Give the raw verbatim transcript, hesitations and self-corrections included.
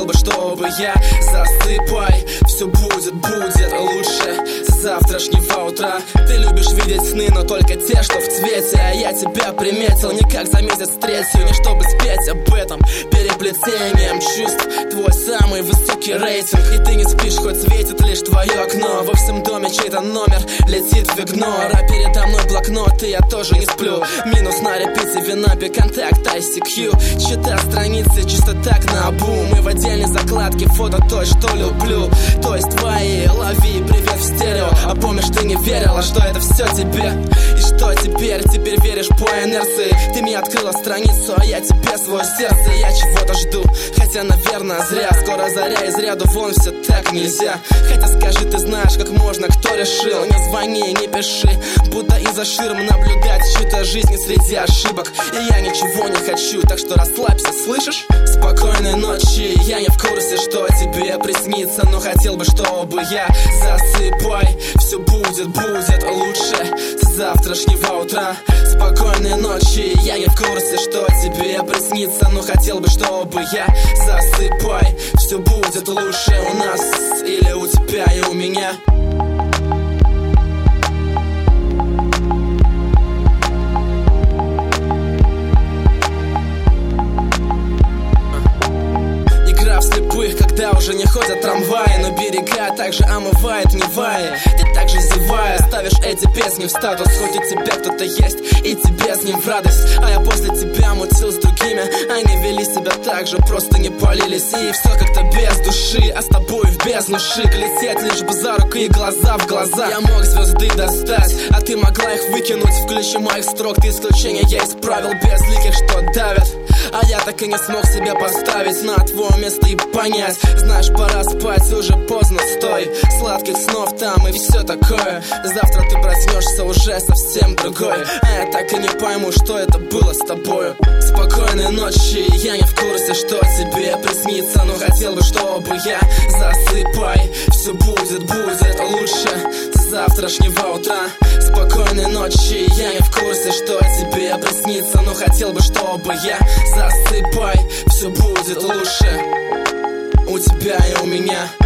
хотел бы, чтобы я засыпай, все будет, будет лучше с завтрашнего утра. Ты любишь видеть сны, но только те, что в цвете. А я тебя приметил не как за месяц третью, не чтобы спеть об этом переплетением чувств. Твой самый высокий рейтинг, и ты не спишь, хоть светит лишь твое окно. Во всем доме чей-то номер летит в игнор, а передо мной блокнот, и я тоже не сплю. Минус на репите, винапе, контакт, ай си кью. Чита страницы чисто так на обум. Мы в отдельной закладке фото той, что люблю. То есть твои, лови, привет в стерео. А помнишь, ты не верила, что это все тебе. И что теперь, теперь веришь по инерции. Ты мне открыла страницу, а я тебе свое сердце. Я чего-то жду, хотя, наверное, зря. Скоро заря из ряду вон, все так нельзя. Хотя скажи, ты знаешь, как можно, кто решил. Не звони, не пиши, будто из-за ширм наблюдать чью-то жизнь среди ошибок. И я ничего не хочу, так что расслабься, слышишь? Спокойной ночи, я не в курсе, что тебе приснится, но хотел бы, чтобы я засыпай, все будет, будет лучше с завтрашнего утра. Спокойной ночи, я не в курсе, что тебе приснится, но хотел бы, чтобы я засыпай, все будет лучше у нас или у тебя и у меня. Когда уже не ходят трамваи, но берега также омывает Неваи. Ты также зевая ставишь эти песни в статус. Хоть у тебя кто-то есть, и тебе с ним в радость. А я после тебя мутил с другими. Они вели себя так же, просто не палились. И все как-то без души, а с тобой в бездну шик. Лететь лишь бы за руку и глаза в глаза. Я мог звезды достать, а ты могла их выкинуть. В ключе моих строк ты исключения я исправил безликих, что давят. А я так и не смог себя поставить на твое место и понять. Знаешь, пора спать, уже поздно, стой. Сладких снов там и все такое. Завтра ты проснешься уже совсем другой. А я так и не пойму, что это было с тобою. Спокойной ночи, я не в курсе, что тебе приснится, но хотел бы, чтобы я засыпай, все будет, будет лучше с завтрашнего утра. Спокойной ночи, я не в курсе, что тебе приснится, но хотел бы, чтобы я засыпай, все будет лучше у тебя и у меня.